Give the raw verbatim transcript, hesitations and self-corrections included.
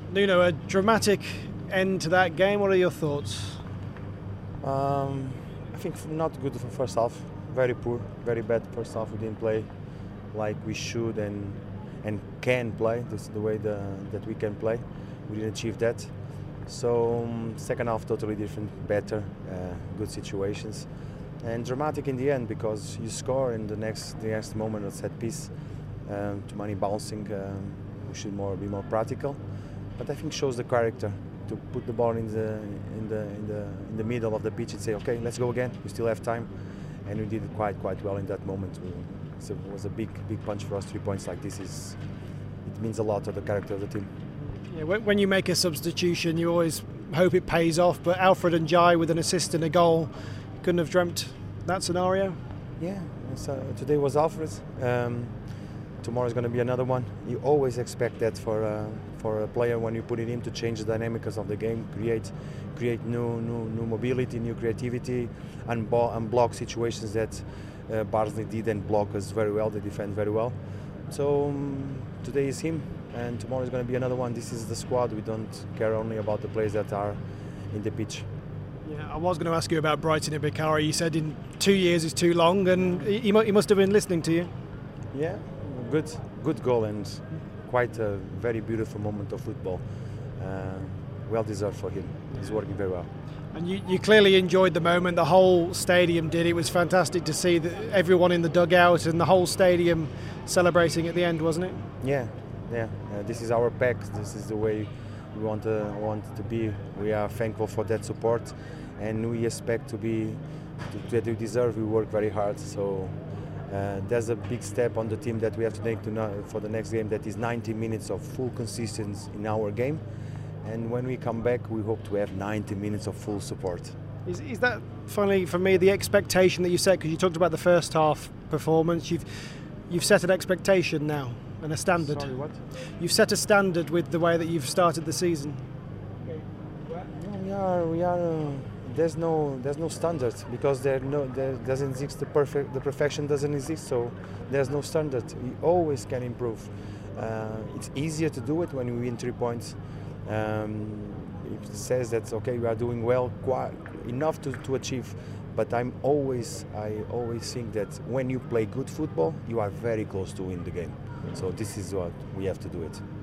Nuno, a dramatic end to that game. What are your thoughts? Um, I think not good for first half. Very poor, very bad first half. We didn't play like we should and and can play. This is the way the, that we can play. We didn't achieve that. So um, second half totally different, better, uh, good situations, and dramatic in the end because you score in the next the next moment of set piece. Um, too many bouncing. Um, we should more be more practical, but I think shows the character to put the ball in the in the in the in the middle of the pitch and say, okay, let's go again. We still have time, and we did it quite quite well in that moment. We, so it was a big big punch for us. Three points like this is it means a lot to the character of the team. Yeah, when you make a substitution, you always hope it pays off. But Alfred N'Diaye with an assist and a goal, couldn't have dreamt that scenario. Yeah, so today was Alfred. Um, tomorrow is going to be another one. You always expect that for uh, for a player when you put it in to change the dynamics of the game, create create new new new mobility, new creativity, and unblock situations that uh, Barnsley did and block us very well. They defend very well. So um, today is him, and tomorrow is going to be another one. This is the squad. We don't care only about the players that are in the pitch. Yeah, I was going to ask you about Brighton Ibikara. You said in two years is too long, and he, he must have been listening to you. Yeah, good, good goal and quite a very beautiful moment of football. Uh, well deserved for him. He's working very well. And you, you clearly enjoyed the moment. The whole stadium did. It was fantastic to see the, everyone in the dugout and the whole stadium celebrating at the end, wasn't it? Yeah, yeah. Uh, this is our pack. This is the way we want to want to be. We are thankful for that support, and we expect to be to, that we deserve. We work very hard. So uh, there's a big step on the team that we have to take to know for the next game. That is ninety minutes of full consistency in our game. And when we come back, we hope to have ninety minutes of full support. Is, is that finally, for me, the expectation that you set? Because you talked about the first half performance. You've you've set an expectation now and a standard. Sorry, what? You've set a standard with the way that you've started the season. No, we are. We are. Uh, there's no. There's no standard because there no. There doesn't exist the perfect. The perfection doesn't exist. So there's no standard. We always can improve. Uh, it's easier to do it when we win three points. Um, it says that okay, we are doing well, quite enough to, to achieve. But I'm always, I always think that when you play good football, you are very close to win the game. So this is what we have to do it.